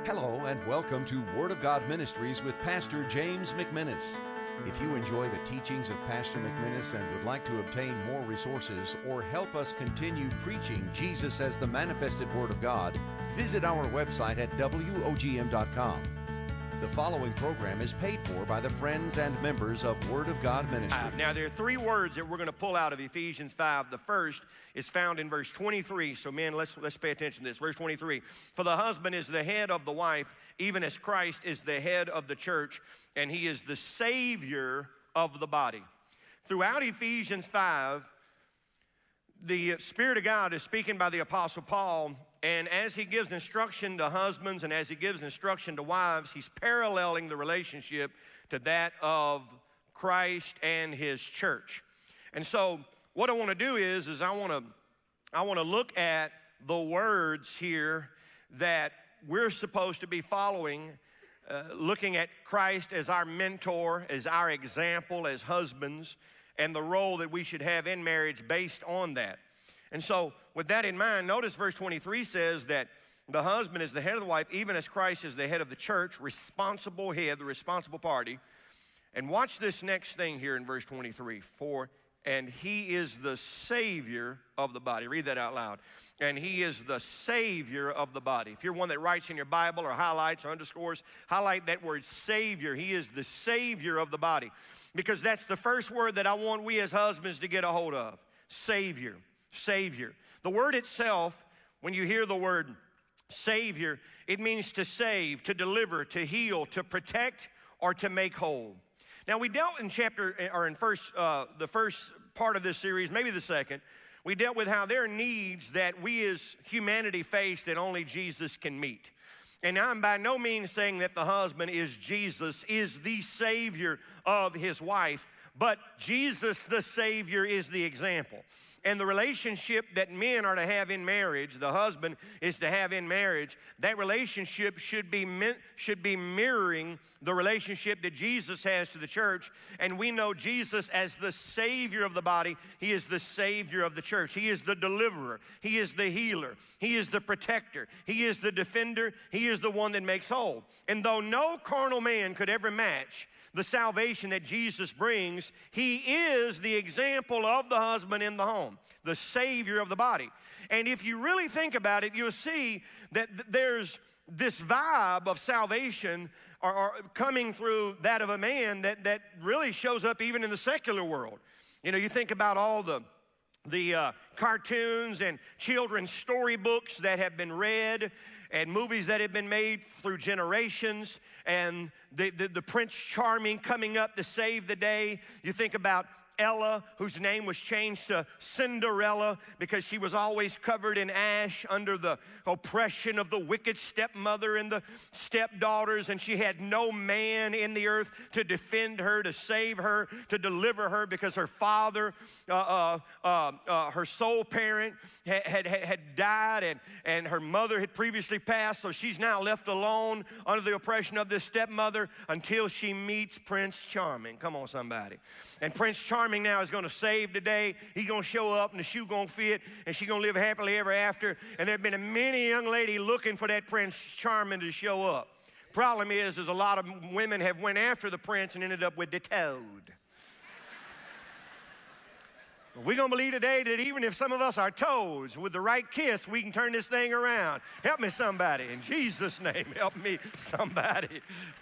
Hello and welcome to Word of God Ministries with Pastor James McMinnis. If you enjoy the teachings of Pastor McMinnis and would like to obtain more resources or help us continue preaching Jesus as the manifested Word of God, visit our website at WOGM.com. The following program is paid for by the friends and members of Word of God Ministries. Now, there are three words that we're going to pull out of Ephesians 5. The first is found in verse 23. So, men, let's pay attention to this. Verse 23. For the husband is the head of the wife, even as Christ is the head of the church, and he is the Savior of the body. Throughout Ephesians 5, the Spirit of God is speaking by the Apostle Paul, and as he gives instruction to husbands and as he gives instruction to wives, he's paralleling the relationship to that of Christ and his church. And so what I want to do is I want to look at the words here that we're supposed to be following, looking at Christ as our mentor, as our example, as husbands, and the role that we should have in marriage based on that. And so with that in mind, notice verse 23 says that the husband is the head of the wife, even as Christ is the head of the church, responsible head, the responsible party. And watch this next thing here in verse 23. And he is the Savior of the body. Read that out loud. And he is the Savior of the body. If you're one that writes in your Bible or highlights or underscores, highlight that word Savior. He is the Savior of the body. Because that's the first word that I want we as husbands to get a hold of. Savior. Savior. The word itself, when you hear the word Savior, it means to save, to deliver, to heal, to protect, or to make whole. Now, we dealt in the first part of this series, maybe the second, we dealt with how there are needs that we as humanity face that only Jesus can meet. And I'm by no means saying that the husband is the Savior of his wife, but Jesus, the Savior, is the example. And the relationship that men are to have in marriage, the husband is to have in marriage, that relationship should be mirroring the relationship that Jesus has to the church. And we know Jesus as the Savior of the body. He is the Savior of the church. He is the deliverer. He is the healer. He is the protector. He is the defender. He is the one that makes whole. And though no carnal man could ever match the salvation that Jesus brings, he is the example of the husband in the home, the Savior of the body. And if you really think about it, you'll see that there's this vibe of salvation or coming through that of a man that really shows up even in the secular world. You know, you think about all the cartoons and children's storybooks that have been read and movies that have been made through generations, and the Prince Charming coming up to save the day. You think about Ella, whose name was changed to Cinderella because she was always covered in ash under the oppression of the wicked stepmother and the stepdaughters, and she had no man in the earth to defend her, to save her, to deliver her, because her father, her sole parent, had died, and her mother had previously passed, so she's now left alone under the oppression of this stepmother until she meets Prince Charming. Come on, somebody. And Prince Charming now is going to save the day. He's going to show up and the shoe going to fit and she's going to live happily ever after. And there have been many young lady looking for that Prince Charming to show up. Problem is a lot of women have went after the prince and ended up with the toad. We're going to believe today that even if some of us are toads, with the right kiss, we can turn this thing around. Help me, somebody. In Jesus' name, help me, somebody.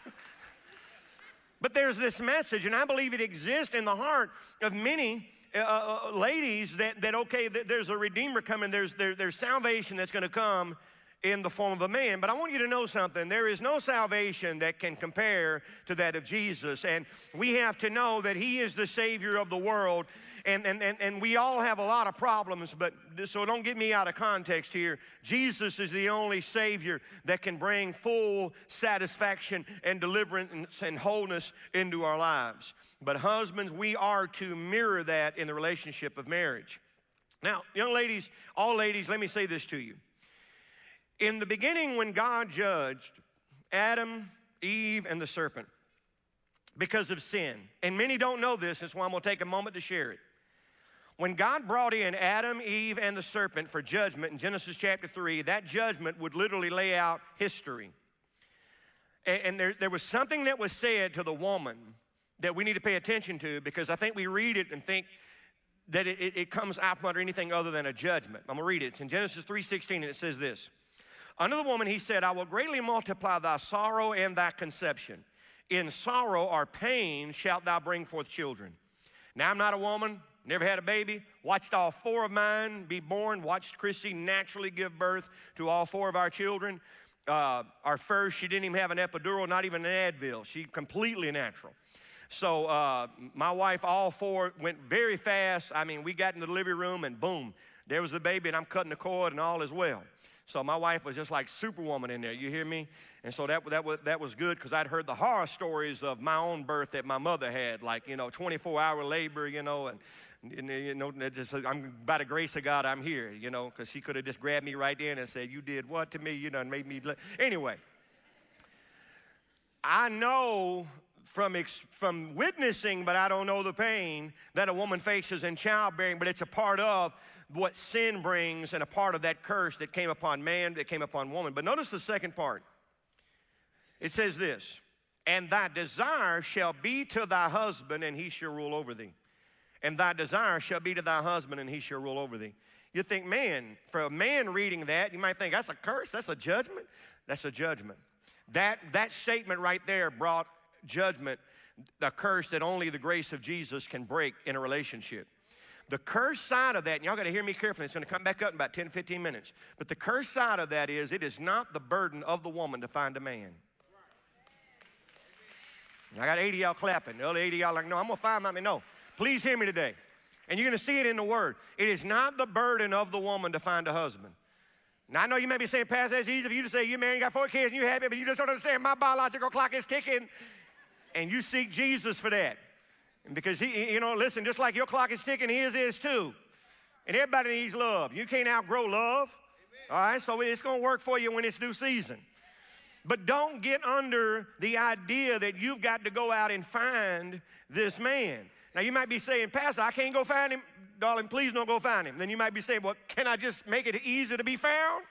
But there's this message, and I believe it exists in the heart of many ladies that there's a Redeemer coming, there's salvation that's going to come in the form of a man. But I want you to know something. There is no salvation that can compare to that of Jesus. And we have to know that he is the Savior of the world. And we all have a lot of problems, but so don't get me out of context here. Jesus is the only Savior that can bring full satisfaction and deliverance and wholeness into our lives. But husbands, we are to mirror that in the relationship of marriage. Now, young ladies, all ladies, let me say this to you. In the beginning, when God judged Adam, Eve, and the serpent because of sin, and many don't know this, that's why I'm going to take a moment to share it. When God brought in Adam, Eve, and the serpent for judgment in Genesis chapter 3, that judgment would literally lay out history. And there was something that was said to the woman that we need to pay attention to, because I think we read it and think that it comes out from under anything other than a judgment. I'm going to read it. It's in Genesis 3:16, and it says this. Unto the woman he said, I will greatly multiply thy sorrow and thy conception. In sorrow or pain shalt thou bring forth children. Now I'm not a woman, never had a baby, watched all 4 of mine be born, watched Chrissy naturally give birth to all 4 of our children. Our first, she didn't even have an epidural, not even an Advil. She completely natural. So my wife, all 4 went very fast. I mean, we got in the delivery room and boom, there was the baby, and I'm cutting the cord and all is well. So my wife was just like Superwoman in there, you hear me? And so that was good, because I'd heard the horror stories of my own birth that my mother had, like, 24-hour labor, and just, I'm, by the grace of God, I'm here, because she could have just grabbed me right then and said, you did what to me? And made me, anyway. I know from witnessing, but I don't know the pain that a woman faces in childbearing, but it's a part of what sin brings and a part of that curse that came upon man, that came upon woman. But notice the second part. It says this, and thy desire shall be to thy husband, and he shall rule over thee. And thy desire shall be to thy husband, and he shall rule over thee. You think, man, for a man reading that, you might think, that's a curse, that's a judgment. That's a judgment. That statement right there brought judgment, the curse that only the grace of Jesus can break in a relationship. The curse side of that, and y'all got to hear me carefully, it's going to come back up in about 10, 15 minutes. But the curse side of that is, it is not the burden of the woman to find a man. I got 80 of y'all clapping. The other 80 of y'all like, no, I'm going to find my. No, please hear me today. And you're going to see it in the Word. It is not the burden of the woman to find a husband. Now, I know you may be saying, Pastor, that's easy for you to say, you're married, you got 4 kids, and you're happy, but you just don't understand my biological clock is ticking. And you seek Jesus for that. And because he, listen, just like your clock is ticking, his is too. And everybody needs love. You can't outgrow love. Amen. All right, so it's going to work for you when it's due season. But don't get under the idea that you've got to go out and find this man. Now, you might be saying, Pastor, I can't go find him. Darling, please don't go find him. Then you might be saying, well, can I just make it easy to be found?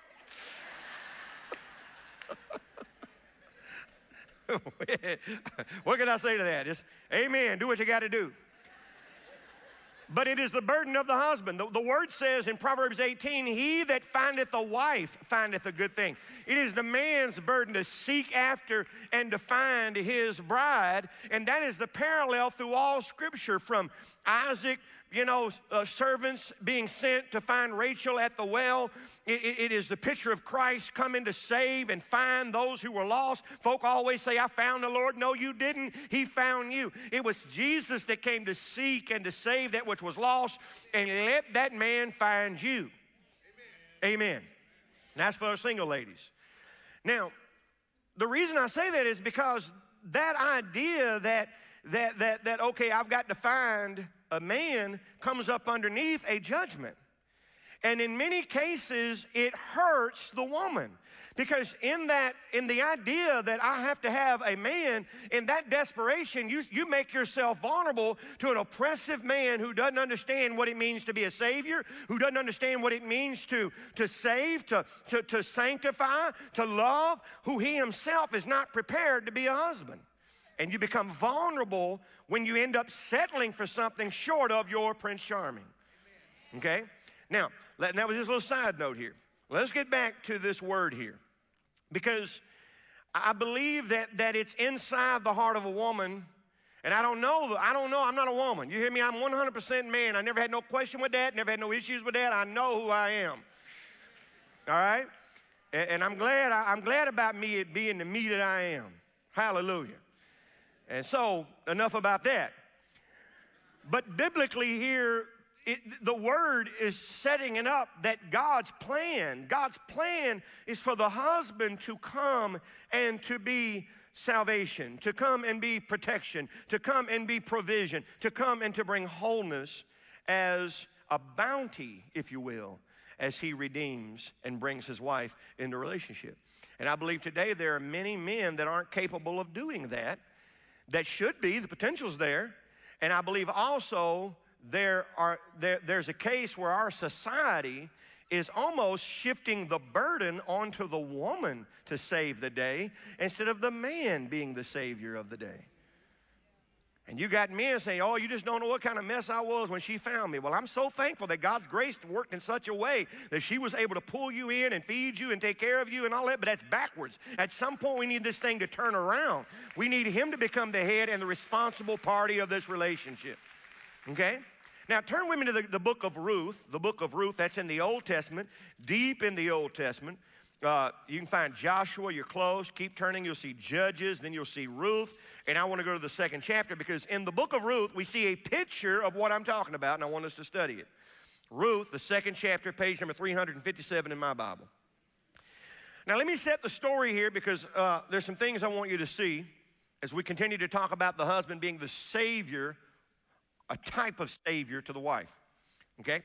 What can I say to that? Just, amen, do what you got to do. But it is the burden of the husband. The word says in Proverbs 18, he that findeth a wife findeth a good thing. It is the man's burden to seek after and to find his bride. And that is the parallel through all Scripture, from Isaac, servants being sent to find Rachel at the well. It is the picture of Christ coming to save and find those who were lost. Folk always say, I found the Lord. No, you didn't. He found you. It was Jesus that came to seek and to save that which was lost, and let that man find you. Amen. Amen. And that's for our single ladies. Now, the reason I say that is because that idea that okay, I've got to find a man comes up underneath a judgment. And in many cases, it hurts the woman. Because in the idea that I have to have a man, in that desperation, you make yourself vulnerable to an oppressive man who doesn't understand what it means to be a savior, who doesn't understand what it means to save, to sanctify, to love, who he himself is not prepared to be a husband. And you become vulnerable when you end up settling for something short of your Prince Charming. Okay? Now, that was just a little side note here. Let's get back to this word here. Because I believe that it's inside the heart of a woman. And I don't know, I'm not a woman. You hear me? I'm 100% man. I never had no question with that, never had no issues with that. I know who I am. All right? And I'm glad about me being the me that I am. Hallelujah. And so, enough about that. But biblically here, the word is setting it up that God's plan is for the husband to come and to be salvation, to come and be protection, to come and be provision, to come and to bring wholeness as a bounty, if you will, as he redeems and brings his wife into relationship. And I believe today there are many men that aren't capable of doing that should be. The potential's there. And I believe also there's a case where our society is almost shifting the burden onto the woman to save the day instead of the man being the savior of the day. And you got men saying, oh, you just don't know what kind of mess I was when she found me. Well, I'm so thankful that God's grace worked in such a way that she was able to pull you in and feed you and take care of you and all that, but that's backwards. At some point, we need this thing to turn around. We need him to become the head and the responsible party of this relationship, okay? Now, turn with me to the book of Ruth. The book of Ruth, that's in the Old Testament, deep in the Old Testament. You can find Joshua, you're close. Keep turning, you'll see Judges, then you'll see Ruth. And I want to go to the second chapter because in the book of Ruth, we see a picture of what I'm talking about, and I want us to study it. Ruth, the second chapter, page number 357 in my Bible. Now, let me set the story here because there's some things I want you to see as we continue to talk about the husband being the savior, a type of savior to the wife, okay?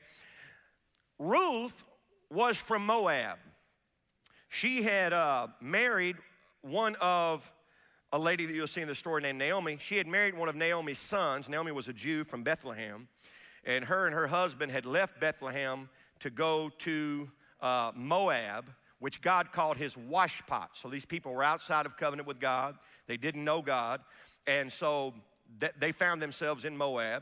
Ruth was from Moab. She had married one of a lady that you'll see in the story named Naomi. She had married one of Naomi's sons. Naomi was a Jew from Bethlehem, and her husband had left Bethlehem to go to Moab, which God called his washpot. So these people were outside of covenant with God. They didn't know God, and so they found themselves in Moab.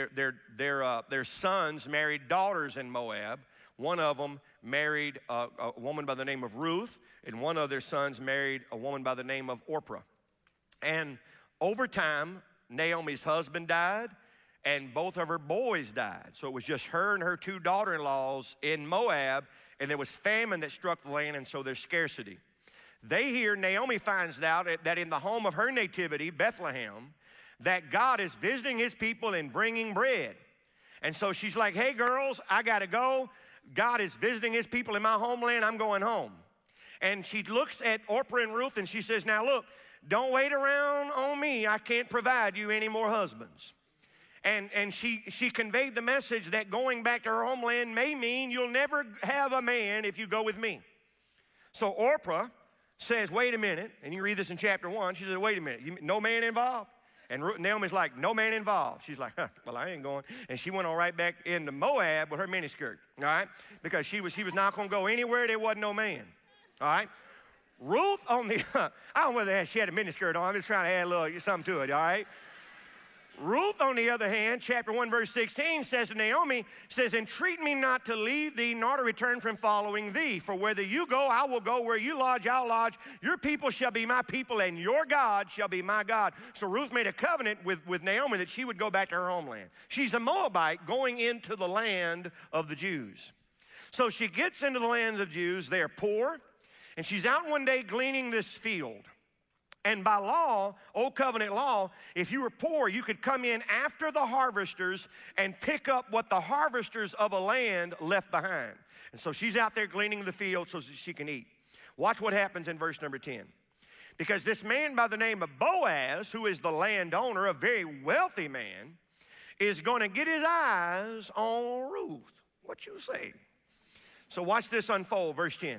Their sons married daughters in Moab. One of them married a woman by the name of Ruth, and one of their sons married a woman by the name of Orpah. And over time, Naomi's husband died, and both of her boys died. So it was just her and her two daughter-in-laws in Moab, and there was famine that struck the land, and so there's scarcity. Naomi finds out that in the home of her nativity, Bethlehem, that God is visiting his people and bringing bread. And so she's like, hey, girls, I got to go. God is visiting his people in my homeland. I'm going home. And she looks at Orpah and Ruth, and she says, now, look, don't wait around on me. I can't provide you any more husbands. And she conveyed the message that going back to her homeland may mean you'll never have a man if you go with me. So Orpah says, wait a minute. And you read this in chapter 1. She says, wait a minute. No man involved? And Naomi's like, no man involved. She's like, well, I ain't going. And she went on right back into Moab with her miniskirt, all right? Because she was not going to go anywhere there wasn't no man, all right? Ruth on the, I don't know whether she had a miniskirt on. I'm just trying to add a little something to it, all right? Ruth, on the other hand, chapter 1, verse 16, says to Naomi, says, entreat me not to leave thee, nor to return from following thee. For whether you go, I will go. Where you lodge, I'll lodge. Your people shall be my people, and your God shall be my God. So Ruth made a covenant with Naomi that she would go back to her homeland. She's a Moabite going into the land of the Jews. So she gets into the lands of Jews. They're poor, and she's out one day gleaning this field. And by law, old covenant law, if you were poor, you could come in after the harvesters and pick up what the harvesters of a land left behind. And so she's out there gleaning the field so she can eat. Watch what happens in verse number 10. Because this man by the name of Boaz, who is the landowner, a very wealthy man, is going to get his eyes on Ruth. What you say? So watch this unfold, verse 10.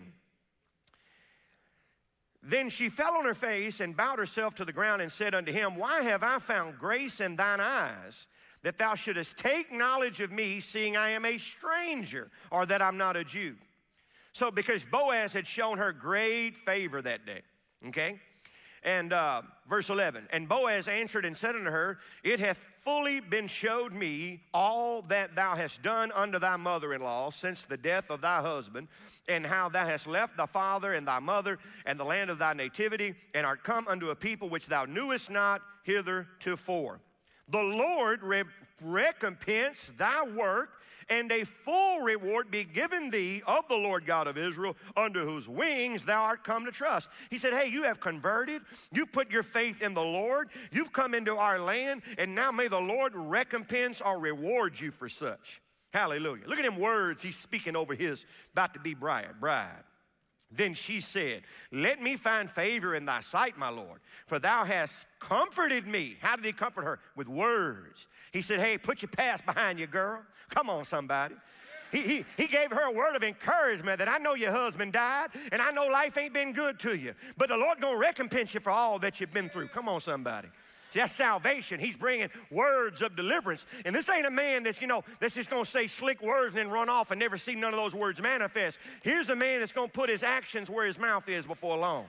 Then she fell on her face and bowed herself to the ground and said unto him, why have I found grace in thine eyes, that thou shouldest take knowledge of me, seeing I am a stranger, or that I'm not a Jew? So because Boaz had shown her great favor that day, okay? And verse 11, and Boaz answered and said unto her, it hath fully been showed me all that thou hast done unto thy mother-in-law since the death of thy husband, and how thou hast left thy father and thy mother and the land of thy nativity, and art come unto a people which thou knewest not hithertofore. The Lord recompense thy work, and a full reward be given thee of the Lord God of Israel, under whose wings thou art come to trust. He said, hey, you have converted. You've put your faith in the Lord. You've come into our land, and now may the Lord recompense or reward you for such. Hallelujah. Look at them words he's speaking over his about-to-be bride. Then she said, let me find favor in thy sight, my Lord, for thou hast comforted me. How did he comfort her? With words. He said, hey, put your past behind you, girl. Come on, somebody. He gave her a word of encouragement that I know your husband died, and I know life ain't been good to you, but the Lord gonna recompense you for all that you've been through. Come on, somebody. See, that's salvation. He's bringing words of deliverance. And this ain't a man that's, that's just going to say slick words and then run off and never see none of those words manifest. Here's a man that's going to put his actions where his mouth is before long.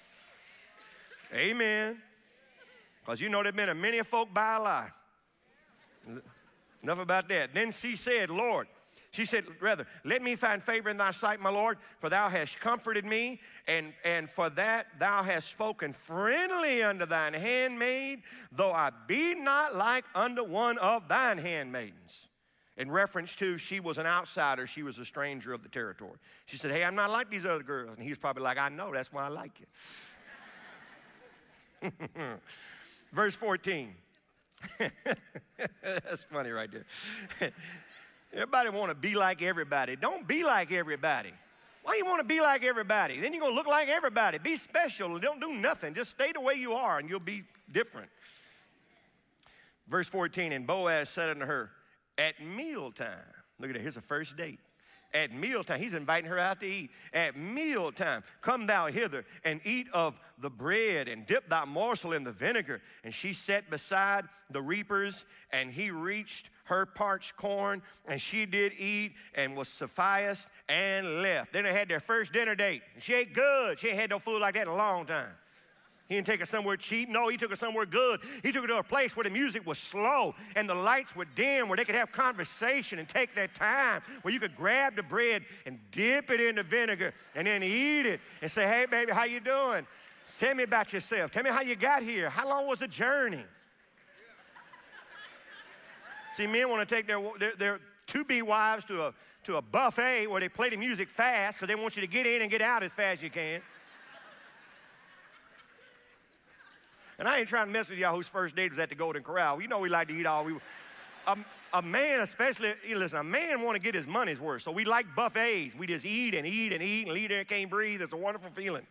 Amen. Because there've been a many folk by a lie. Enough about that. Then she said, rather, let me find favor in thy sight, my Lord, for thou hast comforted me, and for that thou hast spoken friendly unto thine handmaid, though I be not like unto one of thine handmaidens. In reference to she was an outsider, she was a stranger of the territory. She said, hey, I'm not like these other girls. And he was probably like, I know, that's why I like you. Verse 14. That's funny right there. Everybody want to be like everybody. Don't be like everybody. Why you want to be like everybody? Then you're going to look like everybody. Be special. Don't do nothing. Just stay the way you are and you'll be different. Verse 14, and Boaz said unto her, at mealtime. Look at it. Here's the first date. At mealtime, he's inviting her out to eat. At mealtime, come thou hither and eat of the bread and dip thy morsel in the vinegar. And she sat beside the reapers, and he reached her parched corn, and she did eat and was sufficed and left. Then they had their first dinner date. She ate good. She ain't had no food like that in a long time. He didn't take her somewhere cheap. No, he took her somewhere good. He took her to a place where the music was slow and the lights were dim, where they could have conversation and take their time, where you could grab the bread and dip it in the vinegar and then eat it and say, hey, baby, how you doing? Tell me about yourself. Tell me how you got here. How long was the journey? See, men want to take their to-be wives to a buffet where they play the music fast because they want you to get in and get out as fast as you can. And I ain't trying to mess with y'all whose first date was at the Golden Corral. You know we like to eat all. A man especially, listen, a man want to get his money's worth. So we like buffets. We just eat and eat and eat and leave there and can't breathe. It's a wonderful feeling.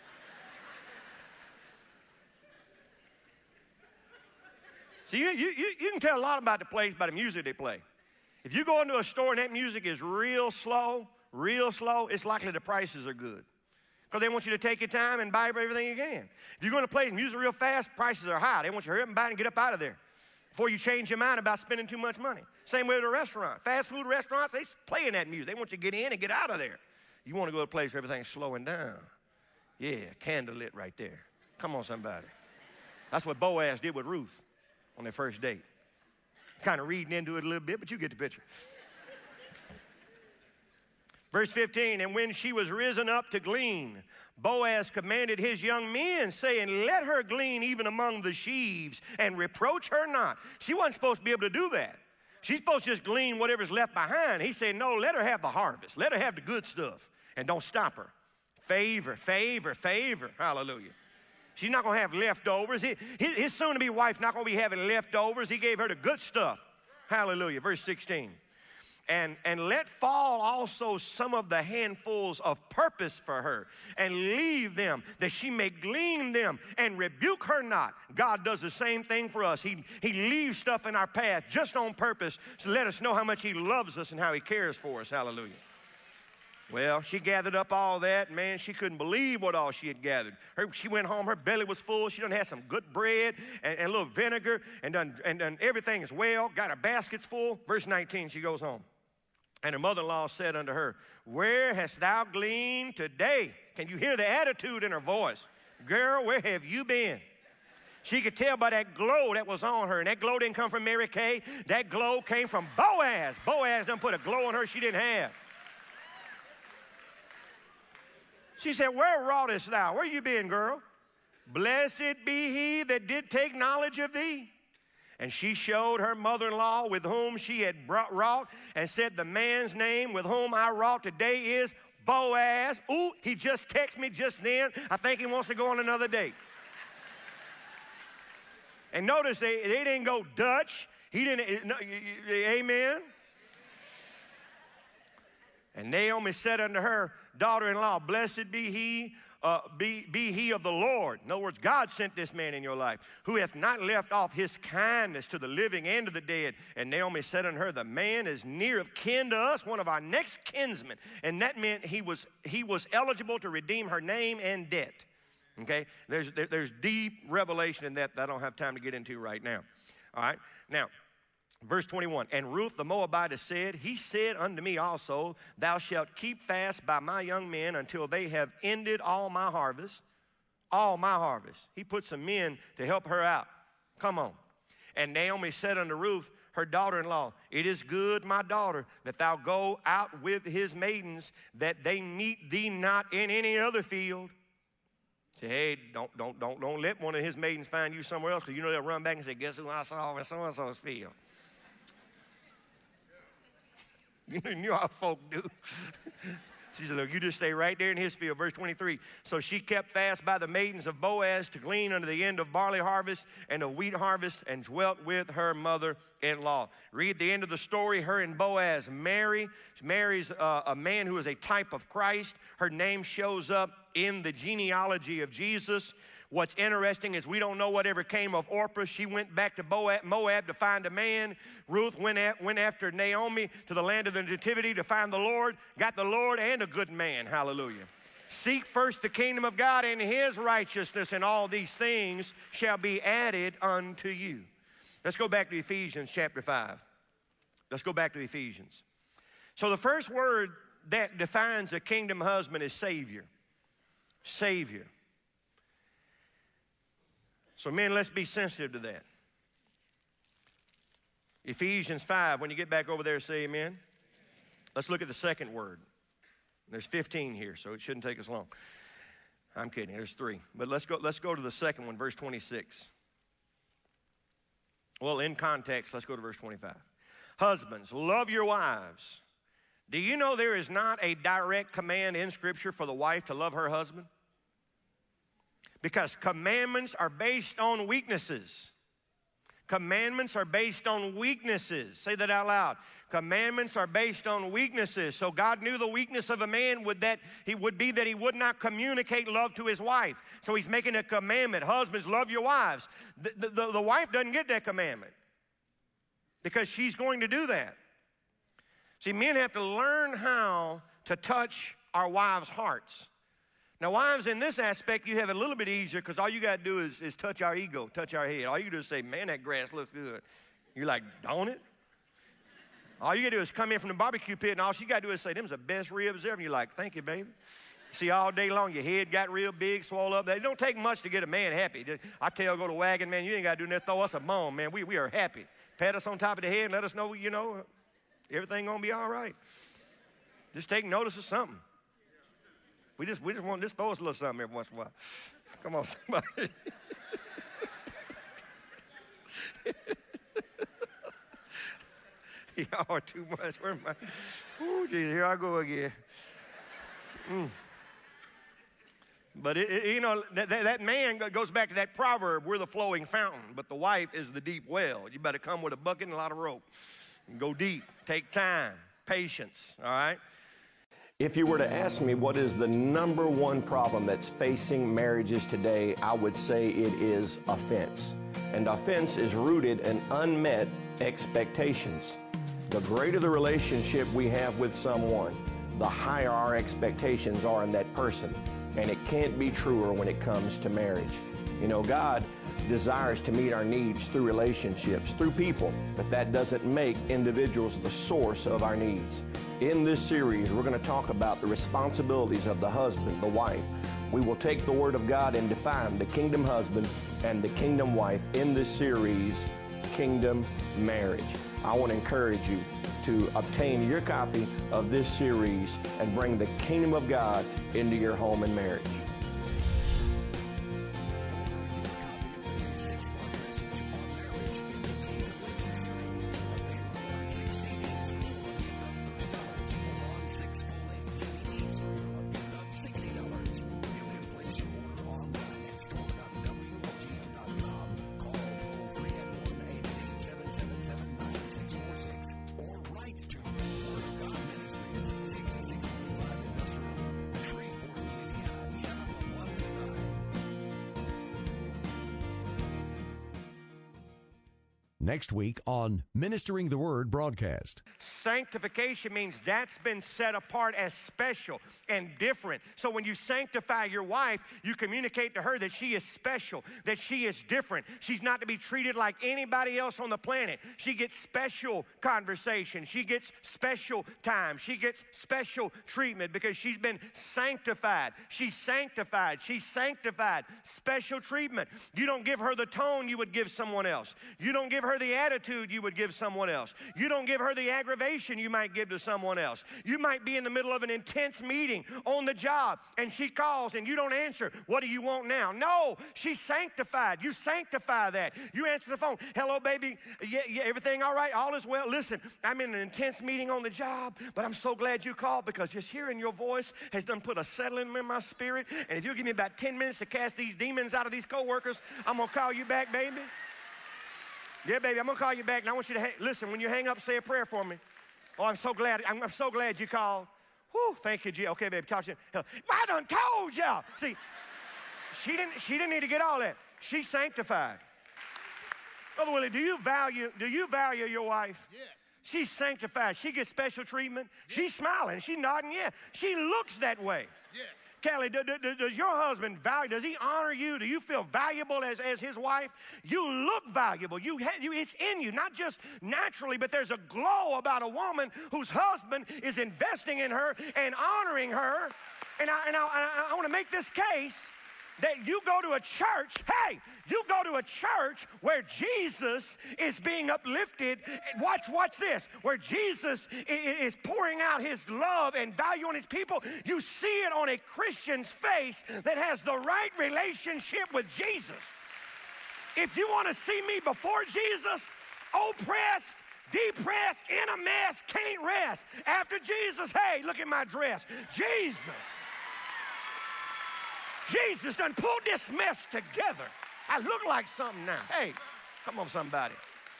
See, you can tell a lot about the place by the music they play. If you go into a store and that music is real slow, it's likely the prices are good. Because they want you to take your time and buy everything you can. If you're going to play music real fast, prices are high. They want you to hurry up and buy it and get up out of there before you change your mind about spending too much money. Same way with a restaurant. Fast food restaurants, they playing that music. They want you to get in and get out of there. You want to go to a place where everything's slowing down. Yeah, candle lit right there. Come on, somebody. That's what Boaz did with Ruth on their first date. Kind of reading into it a little bit, but you get the picture. Verse 15, and when she was risen up to glean, Boaz commanded his young men, saying, let her glean even among the sheaves, and reproach her not. She wasn't supposed to be able to do that. She's supposed to just glean whatever's left behind. He said, no, let her have the harvest. Let her have the good stuff, and don't stop her. Favor, favor, favor. Hallelujah. She's not going to have leftovers. His soon-to-be wife not going to be having leftovers. He gave her the good stuff. Hallelujah. Verse 16. And let fall also some of the handfuls of purpose for her, and leave them, that she may glean them, and rebuke her not. God does the same thing for us. He leaves stuff in our path just on purpose to let us know how much he loves us and how he cares for us. Hallelujah. Well, she gathered up all that. Man, she couldn't believe what all she had gathered. She went home, her belly was full. She done had some good bread and a little vinegar, and done everything as well. Got her baskets full. Verse 19, she goes home. And her mother-in-law said unto her, where hast thou gleaned today? Can you hear the attitude in her voice? Girl, where have you been? She could tell by that glow that was on her. And that glow didn't come from Mary Kay. That glow came from Boaz. Boaz done put a glow on her she didn't have. She said, where wroughtest thou? Where you been, girl? Blessed be he that did take knowledge of thee. And she showed her mother-in-law with whom she had wrought, and said, the man's name with whom I wrought today is Boaz. Ooh, he just texted me just then. I think he wants to go on another date. And notice they didn't go Dutch. He didn't, amen? And Naomi said unto her daughter-in-law, blessed be he, be he of the Lord. In other words, God sent this man in your life, who hath not left off his kindness to the living and to the dead. And Naomi said unto her, the man is near of kin to us, one of our next kinsmen. And that meant he was eligible to redeem her name and debt. Okay? There's deep revelation in that I don't have time to get into right now. All right? Now, verse 21, and Ruth the Moabitess said, he said unto me also, thou shalt keep fast by my young men until they have ended all my harvest. All my harvest. He put some men to help her out. Come on. And Naomi said unto Ruth, her daughter-in-law, it is good, my daughter, that thou go out with his maidens, that they meet thee not in any other field. Say, hey, don't let one of his maidens find you somewhere else, because you know they'll run back and say, guess who I saw in so-and-so's field. You know how folk do. She said, look, you just stay right there in his field. Verse 23, so she kept fast by the maidens of Boaz to glean unto the end of barley harvest and of wheat harvest, and dwelt with her mother-in-law. Read the end of the story. Her and Boaz marries a man who is a type of Christ. Her name shows up in the genealogy of Jesus. What's interesting is we don't know whatever came of Orpah. She went back to Moab to find a man. Ruth went after Naomi to the land of the nativity to find the Lord, got the Lord and a good man. Hallelujah. Seek first the kingdom of God and his righteousness, and all these things shall be added unto you. Let's go back to Ephesians chapter 5. Let's go back to Ephesians. So the first word that defines a kingdom husband is Savior. Savior. So men, let's be sensitive to that. Ephesians 5, when you get back over there, say amen. Let's look at the second word. There's 15 here, so it shouldn't take us long. I'm kidding, there's 3. But let's go to the second one, verse 26. Well, in context, let's go to verse 25. Husbands, love your wives. Do you know there is not a direct command in Scripture for the wife to love her husband? Because commandments are based on weaknesses. Commandments are based on weaknesses. Say that out loud. Commandments are based on weaknesses. So God knew the weakness of a man would be that he would not communicate love to his wife. So he's making a commandment. Husbands, love your wives. The wife doesn't get that commandment because she's going to do that. See, men have to learn how to touch our wives' hearts. Now, wives, in this aspect, you have it a little bit easier because all you got to do is touch our ego, touch our head. All you do is say, man, that grass looks good. You're like, don't it? All you got to do is come in from the barbecue pit, and all she got to do is say, them's the best ribs ever. And you're like, thank you, baby. See, all day long, your head got real big, swole up. It don't take much to get a man happy. I tell go to Wagon, man, you ain't got to do nothing. Throw us a bone, man. We are happy. Pat us on top of the head and let us know, everything going to be all right. Just take notice of something. We just want to throw us a little something every once in a while. Come on, somebody. Y'all are too much. Where am I? Ooh, geez, here I go again. But, that man goes back to that proverb, we're the flowing fountain, but the wife is the deep well. You better come with a bucket and a lot of rope. And go deep. Take time. Patience. All right? If you were to ask me what is the number one problem that's facing marriages today, I would say it is offense. And offense is rooted in unmet expectations. The greater the relationship we have with someone, the higher our expectations are in that person. And it can't be truer when it comes to marriage. God desires to meet our needs through relationships, through people, but that doesn't make individuals the source of our needs. In this series, we're going to talk about the responsibilities of the husband, the wife. We will take the Word of God and define the kingdom husband and the kingdom wife in this series, Kingdom Marriage. I want to encourage you to obtain your copy of this series and bring the kingdom of God into your home and marriage. Next week on Ministering the Word broadcast. Sanctification means that's been set apart as special and different. So when you sanctify your wife, you communicate to her that she is special, that she is different. She's not to be treated like anybody else on the planet. She gets special conversation. She gets special time. She gets special treatment because she's been sanctified. She's sanctified. She's sanctified. Special treatment. You don't give her the tone you would give someone else. You don't give her the attitude you would give someone else. You don't give her the aggravation you might give to someone else. You might be in the middle of an intense meeting on the job and she calls and you don't answer. What do you want now? No, she's sanctified. You sanctify that. You answer the phone. Hello, baby. Yeah, everything all right? All is well. Listen, I'm in an intense meeting on the job, but I'm so glad you called because just hearing your voice has done put a settling in my spirit. And if you'll give me about 10 minutes to cast these demons out of these coworkers, I'm going to call you back, baby. Yeah, baby, I'm going to call you back. And I want you to, listen, when you hang up, say a prayer for me. Oh, I'm so glad you called. Whew, thank you, G. Okay, baby, talk to you. I done told y'all. See, she didn't need to get all that. She's sanctified. Brother Willie, do you value your wife? Yes. She's sanctified. She gets special treatment. Yes. She's smiling. She's nodding. Yeah. She looks that way. Yes. Kelly, does your husband value? Does he honor you? Do you feel valuable as his wife? You look valuable. It's in you, not just naturally, but there's a glow about a woman whose husband is investing in her and honoring her. And I want to make this case that you go to a church, you go to a church where Jesus is being uplifted. Watch this. Where Jesus is pouring out his love and value on his people. You see it on a Christian's face that has the right relationship with Jesus. If you want to see me before Jesus, oppressed, depressed, in a mess, can't rest. After Jesus, hey, look at my dress. Jesus done pulled this mess together. I look like something now. Hey, come on, somebody.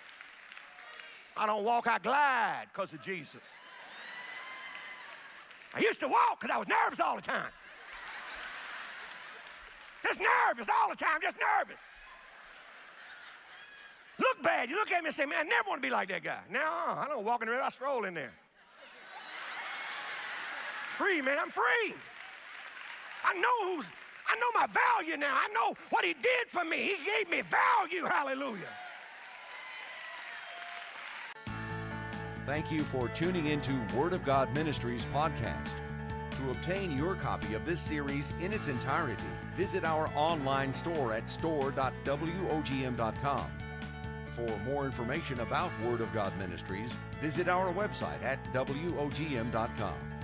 I don't walk, I glide because of Jesus. I used to walk because I was nervous all the time. Just nervous all the time, just nervous. Look bad. You look at me and say, man, I never want to be like that guy. Now, I don't walk in the river, I stroll in there. Free, man, I'm free. I know my value now. I know what he did for me. He gave me value. Hallelujah. Thank you for tuning into Word of God Ministries podcast. To obtain your copy of this series in its entirety, visit our online store at store.wogm.com. For more information about Word of God Ministries, visit our website at wogm.com.